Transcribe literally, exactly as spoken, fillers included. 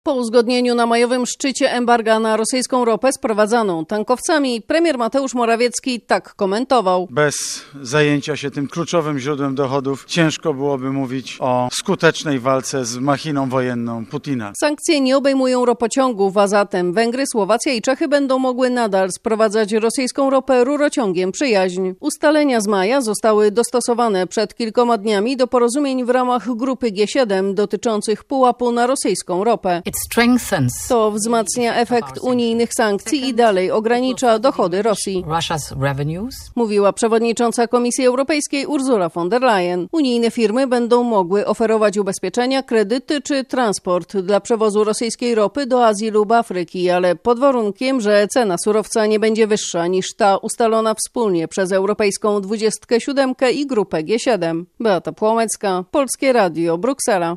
Po uzgodnieniu na majowym szczycie embarga na rosyjską ropę sprowadzaną tankowcami, premier Mateusz Morawiecki tak komentował. Bez zajęcia się tym kluczowym źródłem dochodów ciężko byłoby mówić o skutecznej walce z machiną wojenną Putina. Sankcje nie obejmują ropociągów, a zatem Węgry, Słowacja i Czechy będą mogły nadal sprowadzać rosyjską ropę rurociągiem Przyjaźń. Ustalenia z maja zostały dostosowane przed kilkoma dniami do porozumień w ramach grupy G siedem dotyczących pułapu na rosyjską ropę. To wzmacnia efekt unijnych sankcji i dalej ogranicza dochody Rosji, mówiła przewodnicząca Komisji Europejskiej Ursula von der Leyen. Unijne firmy będą mogły oferować ubezpieczenia, kredyty czy transport dla przewozu rosyjskiej ropy do Azji lub Afryki, ale pod warunkiem, że cena surowca nie będzie wyższa niż ta ustalona wspólnie przez Europejską dwudziestkę siódemkę i grupę G siedem. Beata Płomecka, Polskie Radio, Bruksela.